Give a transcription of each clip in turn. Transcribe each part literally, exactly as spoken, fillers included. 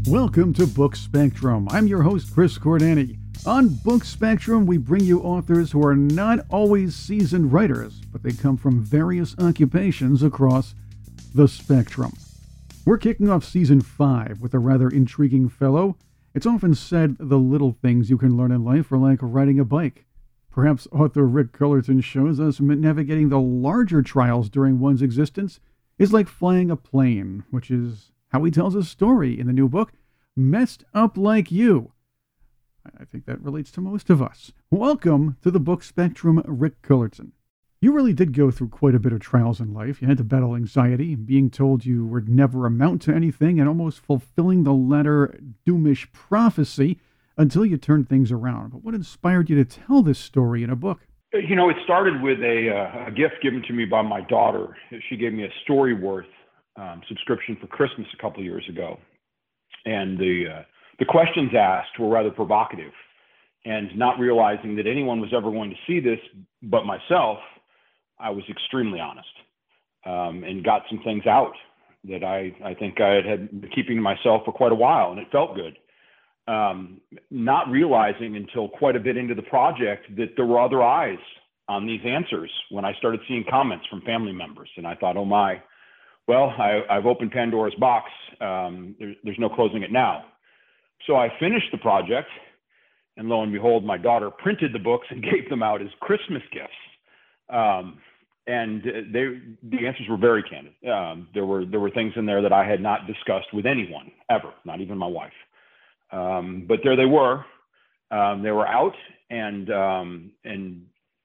Welcome to Book Spectrum. I'm your host, Chris Cordani. On Book Spectrum, we bring you authors who are not always seasoned writers, but they come from various occupations across the spectrum. We're kicking off season five with a rather intriguing fellow. It's often said the little things you can learn in life are like riding a bike. Perhaps author Rick Cullerton shows us navigating the larger trials during one's existence is like flying a plane, which is how he tells a story in the new book, Messed Up Like You. I think that relates to most of us. Welcome to the Book Spectrum, Rick Cullerton. You really did go through quite a bit of trials in life. You had to battle anxiety, being told you would never amount to anything, and almost fulfilling the latter doomish prophecy until you turned things around. But what inspired you to tell this story in a book? You know, it started with a, uh, a gift given to me by my daughter. She gave me a Storyworth um, subscription for Christmas a couple of years ago. And the uh, the questions asked were rather provocative. And not realizing that anyone was ever going to see this but myself, I was extremely honest um, and got some things out that I, I think I had, had been keeping to myself for quite a while, and it felt good. Um, not realizing until quite a bit into the project that there were other eyes on these answers when I started seeing comments from family members. And I thought, oh my, well, I, I've opened Pandora's box. Um, there, there's no closing it now. So I finished the project, and lo and behold, my daughter printed the books and gave them out as Christmas gifts. Um, and they, the answers were very candid. Um, there were there were things in there that I had not discussed with anyone ever, not even my wife. Um, but there they were. Um, they were out, and um, and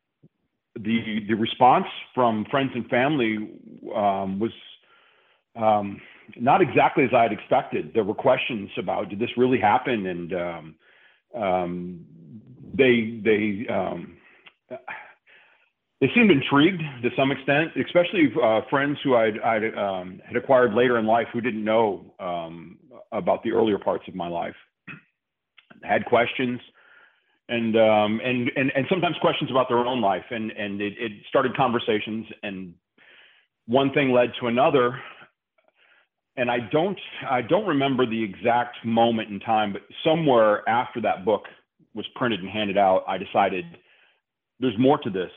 the the response from friends and family um, was um, not exactly as I had expected. There were questions about, did this really happen? And um, um, they they um, they seemed intrigued to some extent, especially uh, friends who I'd, I'd um, had acquired later in life who didn't know um, about the earlier parts of my life. Had questions, and um, and and and sometimes questions about their own life, and and it, it started conversations, and one thing led to another. And I don't I don't remember the exact moment in time, but somewhere after that book was printed and handed out, I decided there's more to this,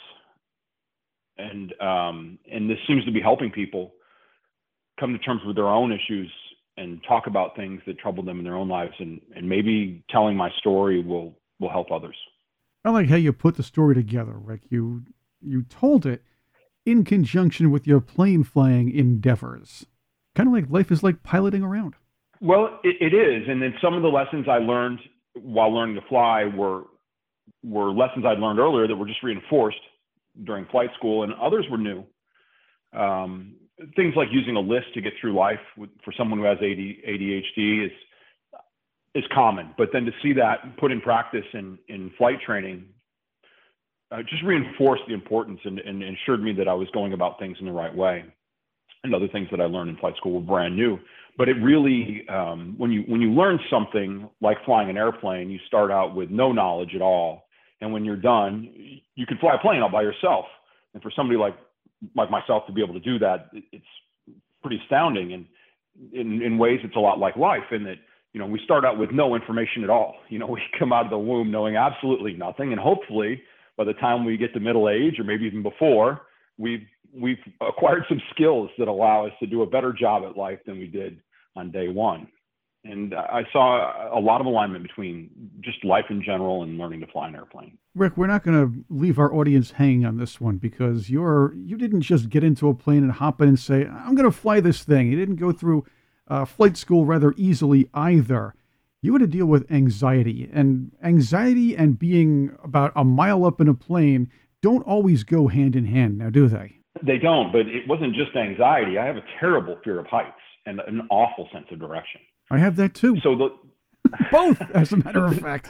and um, and this seems to be helping people come to terms with their own issues and talk about things that trouble them in their own lives, and, and maybe telling my story will, will help others. I like how you put the story together, Rick. You you told it in conjunction with your plane flying endeavors. Kind of like life is like piloting around. Well, it, it is. And then some of the lessons I learned while learning to fly were were lessons I'd learned earlier that were just reinforced during flight school, and others were new. Um, Things like using a list to get through life with, for someone who has A D H D is is common, but then to see that put in practice in, in flight training uh, just reinforced the importance and, and ensured me that I was going about things in the right way. And other things that I learned in flight school were brand new. But it really, um, when you when you learn something like flying an airplane, you start out with no knowledge at all, and when you're done, you can fly a plane all by yourself. And for somebody like like myself to be able to do that, it's pretty astounding. And in, in ways, it's a lot like life in that, you know, we start out with no information at all. You know, we come out of the womb knowing absolutely nothing. And hopefully by the time we get to middle age, or maybe even before, we've, we've acquired some skills that allow us to do a better job at life than we did on day one. And I saw a lot of alignment between just life in general and learning to fly an airplane. Rick, we're not going to leave our audience hanging on this one, because you're you didn't just get into a plane and hop in and say, I'm going to fly this thing. You didn't go through uh, flight school rather easily either. You had to deal with anxiety, and anxiety and being about a mile up in a plane don't always go hand in hand, now do they? They don't, but it wasn't just anxiety. I have a terrible fear of heights and an awful sense of direction. I have that too. So the both, as a matter of fact.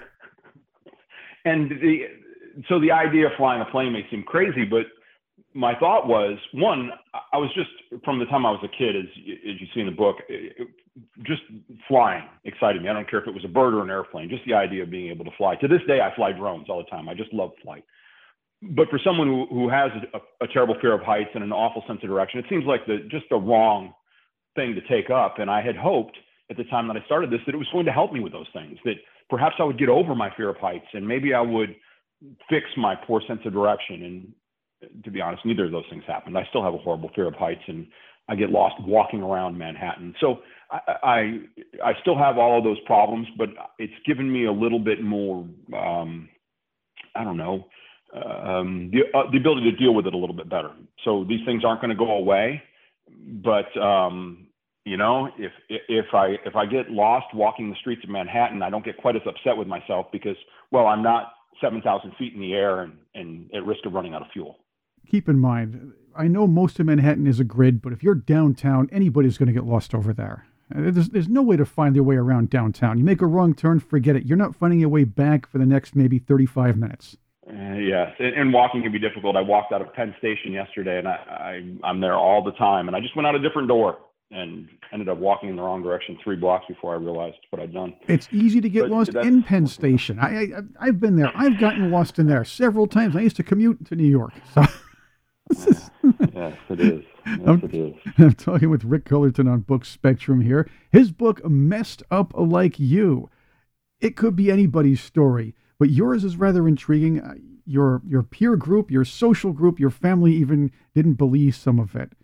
And the so the idea of flying a plane may seem crazy, but my thought was, one, I was just, from the time I was a kid, as as you see in the book, it, just flying excited me. I don't care if it was a bird or an airplane, just the idea of being able to fly. To this day, I fly drones all the time. I just love flight. But for someone who, who has a, a terrible fear of heights and an awful sense of direction, it seems like the just the wrong thing to take up. And I had hoped at the time that I started this that it was going to help me with those things, that perhaps I would get over my fear of heights and maybe I would fix my poor sense of direction. And to be honest, neither of those things happened. I still have a horrible fear of heights and I get lost walking around Manhattan. So I, I, I still have all of those problems, but it's given me a little bit more, um, I don't know, um, the, uh, the ability to deal with it a little bit better. So these things aren't going to go away, but, um, you know, if, if I, if I get lost walking the streets of Manhattan, I don't get quite as upset with myself because, well, I'm not seven thousand feet in the air and, and at risk of running out of fuel. Keep in mind, I know most of Manhattan is a grid, but if you're downtown, anybody's going to get lost over there. There's, there's no way to find your way around downtown. You make a wrong turn, forget it. You're not finding your way back for the next maybe thirty-five minutes. Uh, yes, and, and walking can be difficult. I walked out of Penn Station yesterday, and I, I, I'm there all the time. And I just went out a different door and ended up walking in the wrong direction three blocks before I realized what I'd done. It's easy to get but lost in Penn Station. I, I, I've been there. I've gotten lost in there several times. I used to commute to New York. So. Yes, it is. Yes, I'm, it is. I'm talking with Rick Cullerton on Book Spectrum here. His book, Messed Up Like You. It could be anybody's story, but yours is rather intriguing. Uh, Your your peer group, your social group, your family even didn't believe some of it.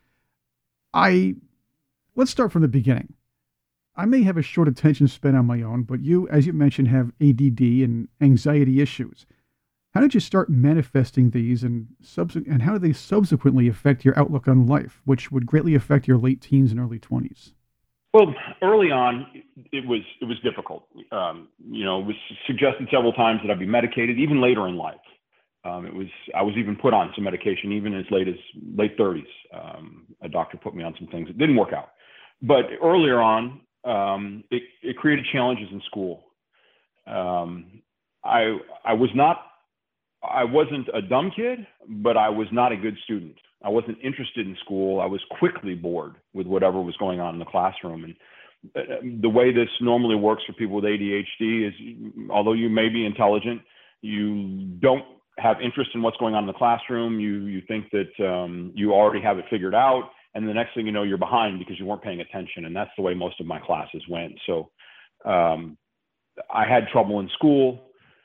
I let's start from the beginning. I may have a short attention span on my own, but you, as you mentioned, have A D D and anxiety issues. How did you start manifesting these, and subse- and how did they subsequently affect your outlook on life, which would greatly affect your late teens and early twenties? Well, early on, it was it was difficult. Um, you know, it was suggested several times that I'd be medicated, even later in life. Um, it was I was even put on some medication, even as late as late thirties. Um, a doctor put me on some things. It didn't work out. But earlier on, um, it, it created challenges in school. Um, I I was not. I wasn't a dumb kid, but I was not a good student. I wasn't interested in school. I was quickly bored with whatever was going on in the classroom. And the way this normally works for people with A D H D is, although you may be intelligent, you don't have interest in what's going on in the classroom. You you think that um, you already have it figured out, and the next thing you know, you're behind because you weren't paying attention. And that's the way most of my classes went. So um, I had trouble in school.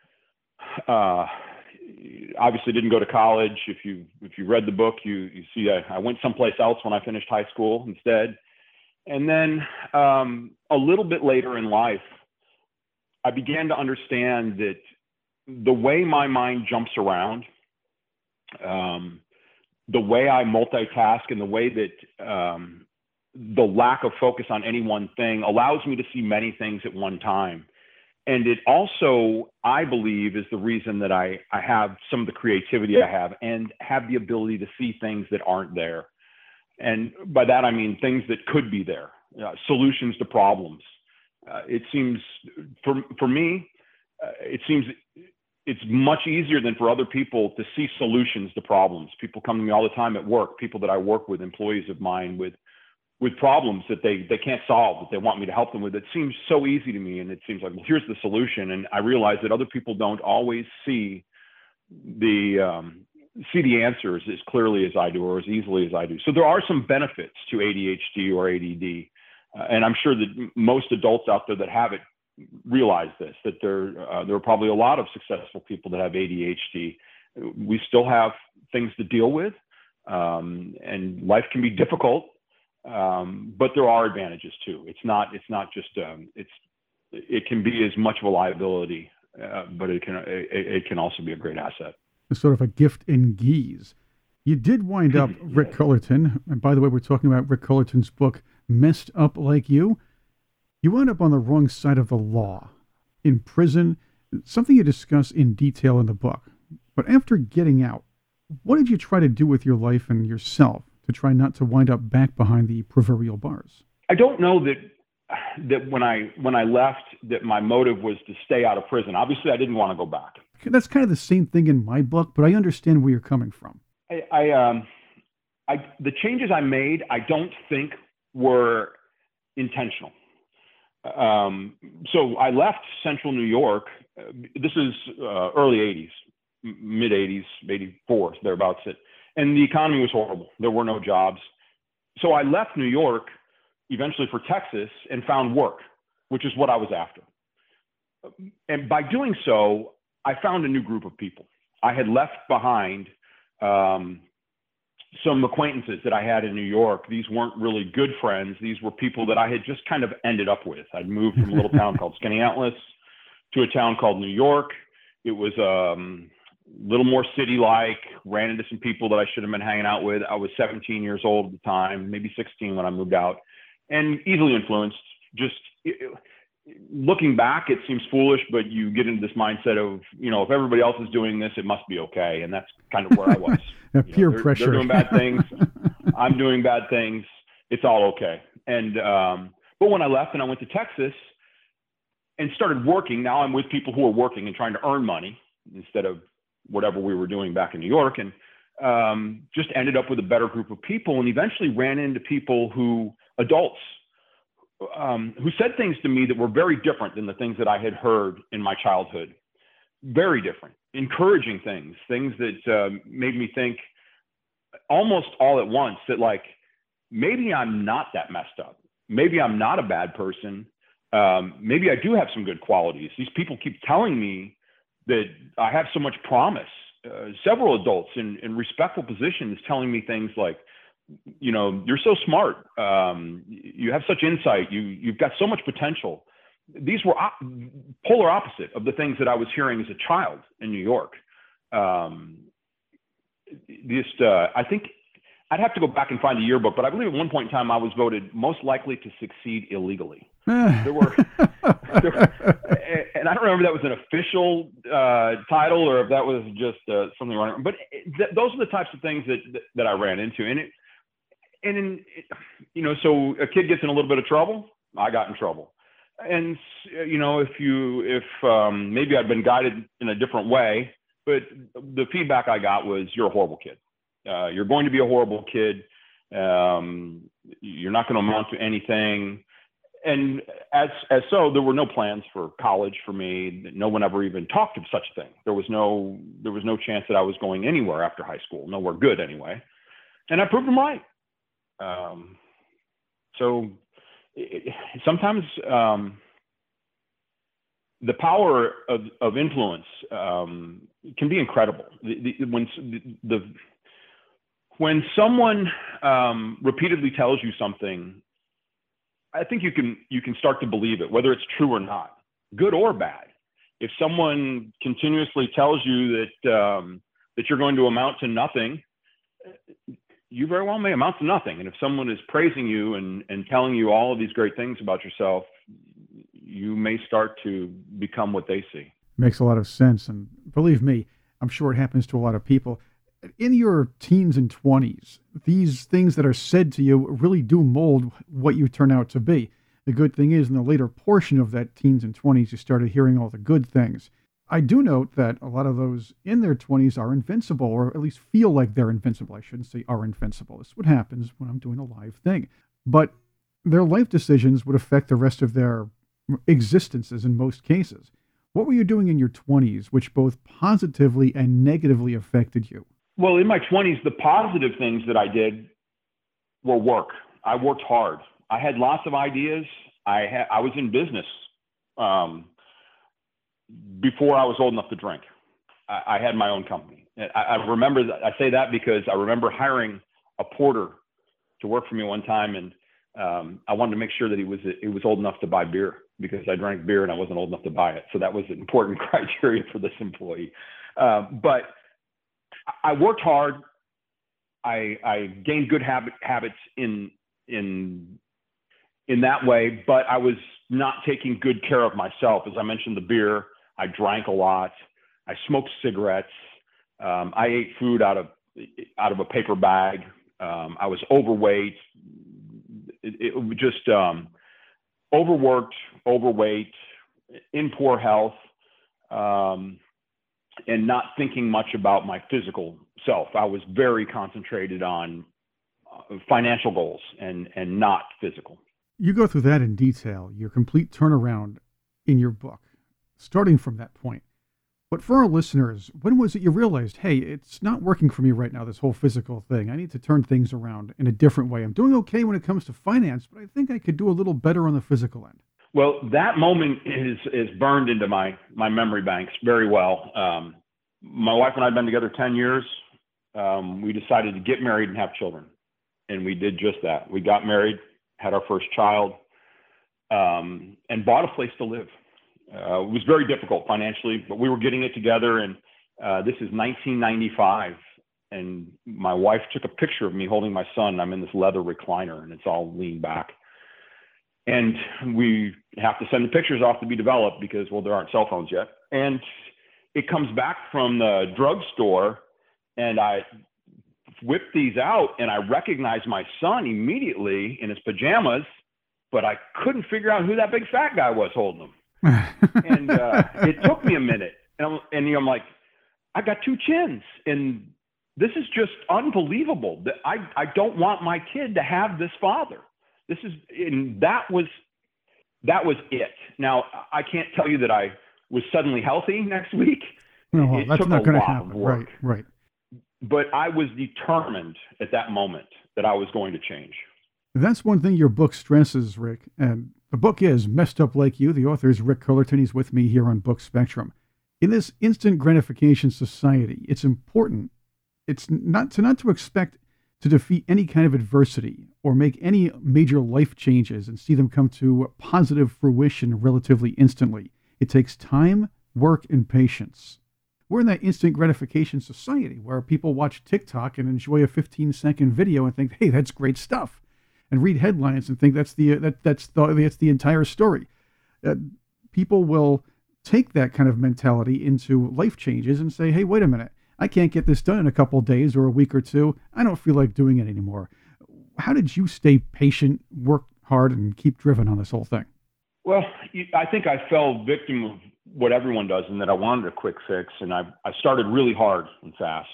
Uh, obviously didn't go to college. If you if you read the book, you you see I, I went someplace else when I finished high school instead. And then um, a little bit later in life, I began to understand that the way my mind jumps around, um, the way I multitask, and the way that um, the lack of focus on any one thing allows me to see many things at one time. And it also, I believe, is the reason that I, I have some of the creativity I have and have the ability to see things that aren't there. And by that, I mean things that could be there, uh, solutions to problems. Uh, it seems, for, for me, uh, it seems it's much easier than for other people to see solutions to problems. People come to me all the time at work, people that I work with, employees of mine with with problems that they, they can't solve, that they want me to help them with. It seems so easy to me. And it seems like, well, here's the solution. And I realize that other people don't always see the, um, see the answers as clearly as I do, or as easily as I do. So there are some benefits to A D H D or A D D. Uh, and I'm sure that most adults out there that have it realize this, that there, uh, there are probably a lot of successful people that have A D H D. We still have things to deal with, um, and life can be difficult. Um, but there are advantages too. It's not, it's not just, um, it's, it can be as much of a liability, uh, but it can, it, it can also be a great asset. It's sort of a gift in guise. You did wind up Rick Cullerton. And by the way, we're talking about Rick Cullerton's book, Messed Up Like You. You wound up on the wrong side of the law, in prison, something you discuss in detail in the book. But after getting out, what did you try to do with your life and yourself to try not to wind up back behind the proverbial bars? I don't know that that when I when I left, that my motive was to stay out of prison. Obviously, I didn't want to go back. That's kind of the same thing in my book, but I understand where you're coming from. I, I, um, I the changes I made, I don't think were intentional. Um, so I left Central New York. Uh, this is uh, early eighties, mid eighties, eighty-four, thereabouts. It. And the economy was horrible. There were no jobs. So I left New York eventually for Texas and found work. which is what I was after. And by doing so, I found a new group of people. I had left behind um, some acquaintances that I had in New York. These weren't really good friends. These were people that I had just kind of ended up with. I'd moved from a little town called Skaneateles to a town called New York. It was um, a little more city-like, ran into some people that I should have been hanging out with. I was seventeen years old at the time, maybe sixteen when I moved out, and easily influenced. Just looking back, it seems foolish, but you get into this mindset of, you know, if everybody else is doing this, it must be okay. And that's kind of where I was. Peer know, they're, pressure. They're doing bad things. I'm doing bad things. It's all okay. And, um, but when I left and I went to Texas and started working, now I'm with people who are working and trying to earn money instead of whatever we were doing back in New York. And um, just ended up with a better group of people, and eventually ran into people who, adults, Um, who said things to me that were very different than the things that I had heard in my childhood. Very different, encouraging things, things that uh, made me think almost all at once that, like, maybe I'm not that messed up. Maybe I'm not a bad person. Um, maybe I do have some good qualities. These people keep telling me that I have so much promise. Uh, several adults in, in respectful positions telling me things like, you know, you're so smart. Um, you have such insight. You, you've got so much potential. These were op- polar opposite of the things that I was hearing as a child in New York. Um, just, uh, I think I'd have to go back and find the yearbook, but I believe at one point in time I was voted most likely to succeed illegally. there were, there were, and I don't remember if that was an official uh, title or if that was just uh, something wrong. But th- those are the types of things that that I ran into, and it. And, in, you know, so a kid gets in a little bit of trouble, I got in trouble. And, you know, if you, if um, maybe I'd been guided in a different way, but the feedback I got was, you're a horrible kid. Uh, you're going to be a horrible kid. Um, you're not going to amount to anything. And as, as so, there were no plans for college for me. No one ever even talked of such a thing. There was no, there was no chance that I was going anywhere after high school, nowhere good anyway. And I proved them right. Um, so it, sometimes um, the power of, of influence um, can be incredible. The, the, when the, the when someone um, repeatedly tells you something, I think you can you can start to believe it, whether it's true or not, good or bad. If someone continuously tells you that um, that you're going to amount to nothing, you very well may amount to nothing. And if someone is praising you and, and telling you all of these great things about yourself, you may start to become what they see. Makes a lot of sense. And believe me, I'm sure it happens to a lot of people. In your teens and twenties, these things that are said to you really do mold what you turn out to be. The good thing is, in the later portion of that teens and twenties, you started hearing all the good things. I do note that a lot of those in their twenties are invincible, or at least feel like they're invincible. I shouldn't say are invincible. This is what happens when I'm doing a live thing. But their life decisions would affect the rest of their existences in most cases. What were you doing in your twenties which both positively and negatively affected you? Well, in my twenties, the positive things that I did were work. I worked hard. I had lots of ideas. I had, I was in business. Um, before I was old enough to drink. I, I had my own company. I, I remember, that, I say that because I remember hiring a porter to work for me one time, and um, I wanted to make sure that he was he was old enough to buy beer, because I drank beer and I wasn't old enough to buy it. So that was an important criteria for this employee. Uh, but I worked hard. I, I gained good habit, habits in in in that way, but I was not taking good care of myself. As I mentioned, the beer, I drank a lot. I smoked cigarettes. Um, I ate food out of out of a paper bag. Um, I was overweight. It, it just um, overworked, overweight, in poor health, um, and not thinking much about my physical self. I was very concentrated on financial goals and and not physical. You go through that in detail, your complete turnaround in your book, starting from that point. But for our listeners, when was it you realized, hey, it's not working for me right now, this whole physical thing. I need to turn things around in a different way. I'm doing okay when it comes to finance, but I think I could do a little better on the physical end. Well, that moment is is burned into my my memory banks very well. Um, my wife and I had been together ten years. Um, we decided to get married and have children, and we did just that. We got married, had our first child, um, and bought a place to live. Uh, it was very difficult financially, but we were getting it together. And uh, this is nineteen ninety-five, and my wife took a picture of me holding my son. I'm in this leather recliner, and it's all leaned back. And we have to send the pictures off to be developed because, well, there aren't cell phones yet. And it comes back from the drugstore, and I whip these out, and I recognize my son immediately in his pajamas, but I couldn't figure out who that big fat guy was holding him. And uh, it took me a minute. And, I'm, and you know, I'm like, I got two chins, and this is just unbelievable. That I, I don't want my kid to have this father. This is, and that was, that was it. Now, I can't tell you that I was suddenly healthy next week. No, well, it that's took not a going to lot happen. of work. Right, right. But I was determined at that moment that I was going to change. That's one thing your book stresses, Rick. And the book is Messed Up Like You. The author is Rick Cullerton. He's with me here on Book Spectrum. In this instant gratification society, it's important. It's not to not to expect to defeat any kind of adversity or make any major life changes and see them come to positive fruition relatively instantly. It takes time, work, and patience. We're in that instant gratification society where people watch TikTok and enjoy a fifteen second video and think, hey, that's great stuff, and read headlines and think that's the that that's the that's the entire story. Uh, people will take that kind of mentality into life changes and say, hey, wait a minute, I can't get this done in a couple of days or a week or two. I don't feel like doing it anymore. How did you stay patient, work hard, and keep driven on this whole thing? Well, I think I fell victim of what everyone does, in that I wanted a quick fix, and I, I started really hard and fast,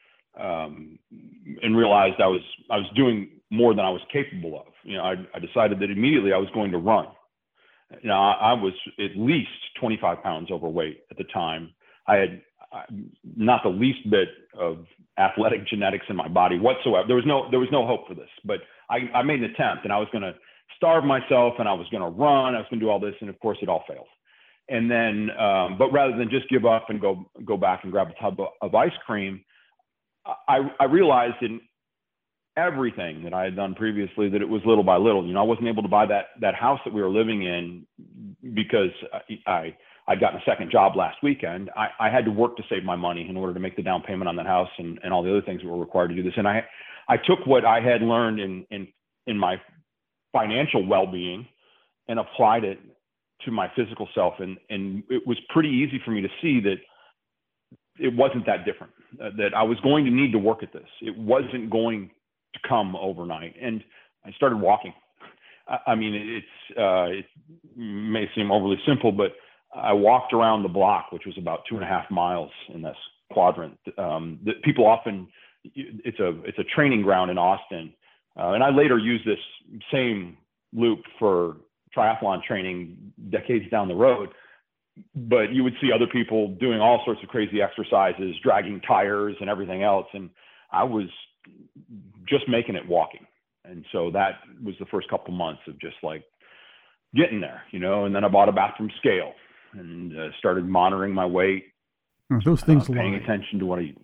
um, and realized I was I was doing more than I was capable of. You know, I, I decided that immediately I was going to run. Now, I, I was at least twenty-five pounds overweight at the time. I had not the least bit of athletic genetics in my body whatsoever. There was no there was no hope for this, but I, I made an attempt, and I was going to starve myself, and I was going to run. I was going to do all this, and of course, it all failed. And then, um, but rather than just give up and go go back and grab a tub of, of ice cream, I, I realized in everything that I had done previously that it was little by little. You know, I wasn't able to buy that that house that we were living in because I, I I'd gotten a second job last weekend. I, I had to work to save my money in order to make the down payment on that house and, and all the other things that were required to do this. And I I took what I had learned in in in my financial well-being and applied it to my physical self. And, and it was pretty easy for me to see that it wasn't that different, uh, that I was going to need to work at this. It wasn't going to come overnight. And I started walking. I, I mean, it's, uh, it may seem overly simple, but I walked around the block, which was about two and a half miles in this quadrant. Um, that people often, it's a, it's a training ground in Austin. Uh, and I later used this same loop for triathlon training decades down the road, but you would see other people doing all sorts of crazy exercises, dragging tires and everything else. And I was just making it walking. And so that was the first couple months of just like getting there, you know, and then I bought a bathroom scale and uh, started monitoring my weight. Oh, those things uh, paying lie. attention to what I eat.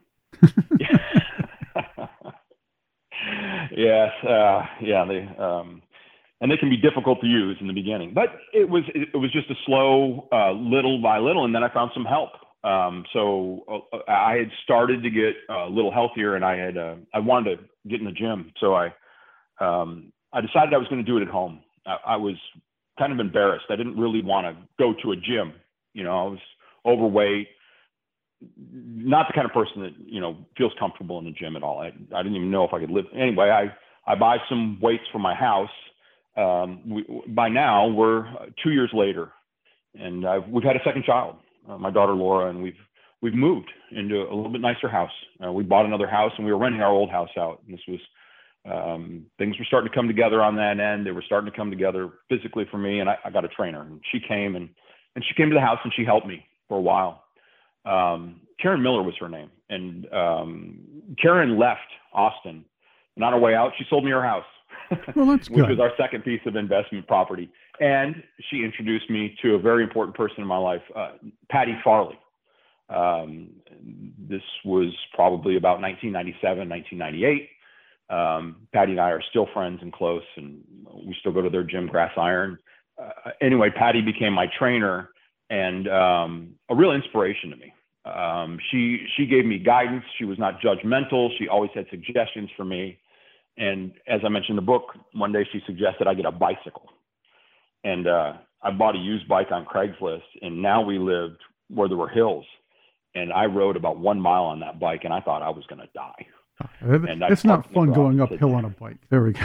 Yes. Uh, yeah. They, um, And they can be difficult to use in the beginning, but it was it was just a slow, uh, little by little, and then I found some help. Um, so uh, I had started to get a little healthier, and I had uh, I wanted to get in the gym. So I um, I decided I was going to do it at home. I, I was kind of embarrassed. I didn't really want to go to a gym. You know, I was overweight, not the kind of person that you know feels comfortable in the gym at all. I I didn't even know if I could live. Anyway, I I buy some weights for my house. Um, we, by now we're two years later, and I've, we've had a second child, uh, my daughter Laura, and we've we've moved into a little bit nicer house. Uh, we bought another house, and we were renting our old house out. And this was um, things were starting to come together on that end. They were starting to come together physically for me, and I, I got a trainer, and she came and and she came to the house and she helped me for a while. Um, Karen Miller was her name, and um, Karen left Austin, and on her way out, she sold me her house. Well, that's which good. was our second piece of investment property. And she introduced me to a very important person in my life, uh, Patty Farley. Um, this was probably about nineteen ninety-seven, nineteen ninety-eight. Um, Patty and I are still friends and close, and we still go to their gym, Grass Iron. Uh, anyway, Patty became my trainer and um, a real inspiration to me. Um, she she gave me guidance. She was not judgmental. She always had suggestions for me. And as I mentioned in the book, one day she suggested I get a bicycle. And uh, I bought a used bike on Craigslist, and now we lived where there were hills. And I rode about one mile on that bike, and I thought I was going to die. And it's not fun going uphill said, on a bike. There we go.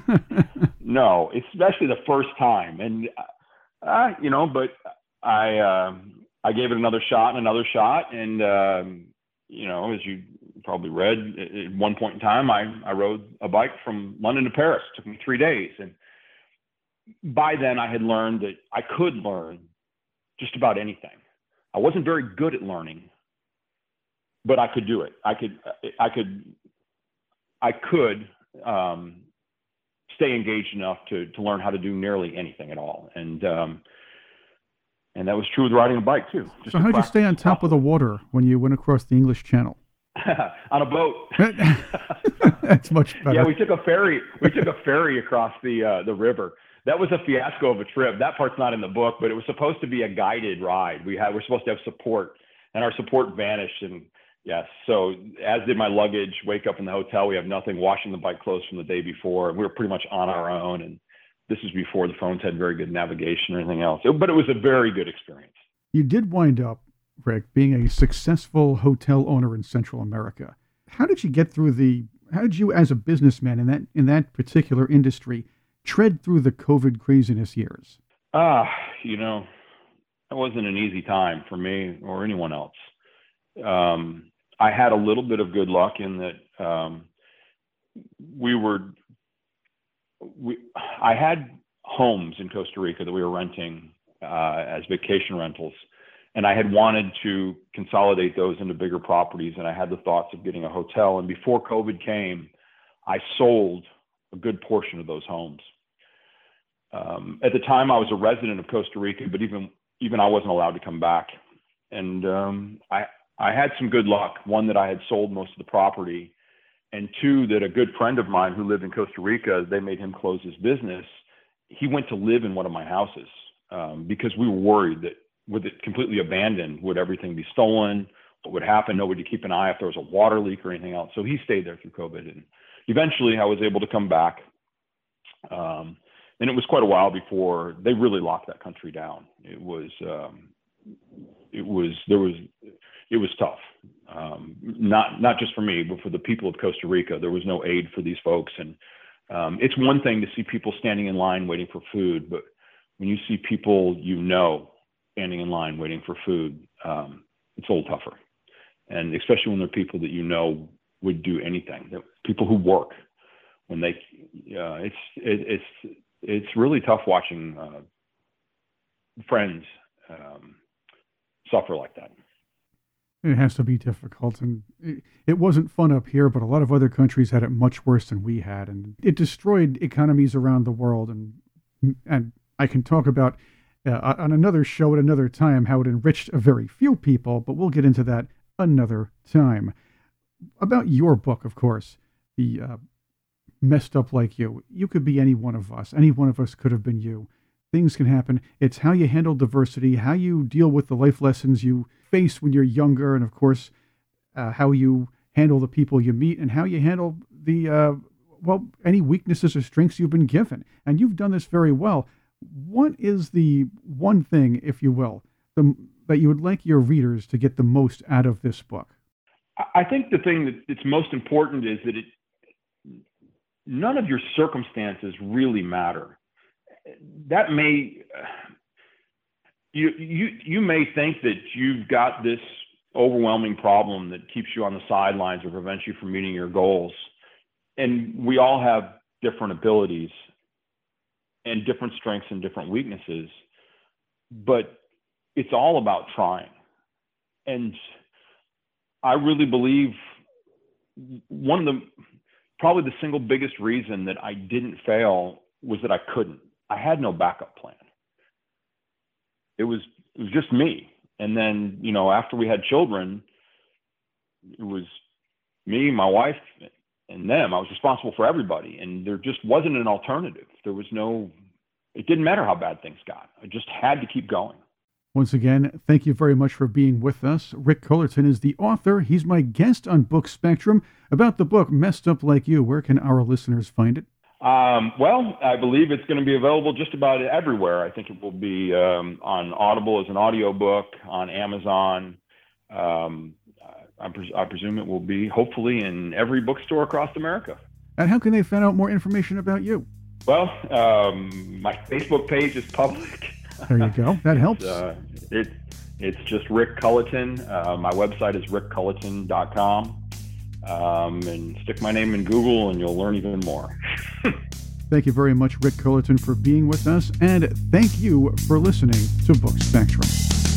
No, especially the first time. And, uh, you know, but I uh, I gave it another shot and another shot. And, um, you know, as you probably read, at one point in time, I, I rode a bike from London to Paris. It took me three days. And by then I had learned that I could learn just about anything. I wasn't very good at learning, but I could do it. I could, I could, I could um, stay engaged enough to to learn how to do nearly anything at all. And um, and that was true with riding a bike too. Just so how'd you stay on top of the water when you went across the English Channel? On a boat. That's much better. Yeah, we took a ferry. We took a ferry across the uh, the river. That was a fiasco of a trip. That part's not in the book, but it was supposed to be a guided ride. We had we're supposed to have support, and our support vanished. And yes, so as did my luggage. Wake up in the hotel, we have nothing. Washing the bike clothes from the day before. We were pretty much on our own, and this was before the phones had very good navigation or anything else. It, but it was a very good experience. You did wind up, Rick, being a successful hotel owner in Central America. How did you get through the? How did you, as a businessman in that in that particular industry, tread through the COVID craziness years? Ah, you know, that wasn't an easy time for me or anyone else. Um, I had a little bit of good luck in that um, we were, we, I had homes in Costa Rica that we were renting uh, as vacation rentals. And I had wanted to consolidate those into bigger properties. And I had the thoughts of getting a hotel. And before COVID came, I sold a good portion of those homes. Um, at the time, I was a resident of Costa Rica, but even even I wasn't allowed to come back. And um, I I had some good luck. One, that I had sold most of the property, and two, that a good friend of mine who lived in Costa Rica, they made him close his business. He went to live in one of my houses um, because we were worried that with it completely abandoned, would everything be stolen? What would happen? Nobody to keep an eye if there was a water leak or anything else. So he stayed there through COVID. And eventually I was able to come back. Um, and it was quite a while before they really locked that country down. It was, um, it was, there was, it was tough. Um, not, not just for me, but for the people of Costa Rica. There was no aid for these folks. And um, it's one thing to see people standing in line waiting for food, but when you see people, you know, standing in line waiting for food, um, it's a little tougher. And especially when they're people that you know would do anything, people who work, when they, uh, it's, it, it's, it's really tough watching uh, friends um, suffer like that. It has to be difficult. And it, it wasn't fun up here, but a lot of other countries had it much worse than we had. And it destroyed economies around the world. And, and I can talk about Uh, on another show at another time how it enriched a very few people, but we'll get into that another time. About your book, of course, the uh, Messed Up Like You. You could be any one of us. Any one of us could have been you. Things can happen. It's how you handle diversity, how you deal with the life lessons you face when you're younger, and of course, uh, how you handle the people you meet, and how you handle the, uh, well, any weaknesses or strengths you've been given. And you've done this very well. What is the one thing, if you will, the, that you would like your readers to get the most out of this book? I think the thing that it's most important is that it, none of your circumstances really matter. That may, you, you, you may think that you've got this overwhelming problem that keeps you on the sidelines or prevents you from meeting your goals. And we all have different abilities and different strengths and different weaknesses, but it's all about trying. And I really believe one of the probably the single biggest reason that I didn't fail was that I couldn't. I had no backup plan. It was, it was just me. And then, you know, after we had children, it was me, my wife, and them. I was responsible for everybody. And there just wasn't an alternative. There was no, it didn't matter how bad things got. I just had to keep going. Once again, thank you very much for being with us. Rick Cullerton is the author. He's my guest on Book Spectrum. About the book, Messed Up Like You, where can our listeners find it? Um, well, I believe it's going to be available just about everywhere. I think it will be um, on Audible as an audiobook, on Amazon. Um, I, pres- I presume it will be, hopefully, in every bookstore across America. And how can they find out more information about you? Well, um, my Facebook page is public. There you go. That helps. uh, it, it's just Rick Cullerton. Uh, my website is rick cullerton dot com. Um, and stick my name in Google and you'll learn even more. Thank you very much, Rick Cullerton, for being with us. And thank you for listening to Book Spectrum.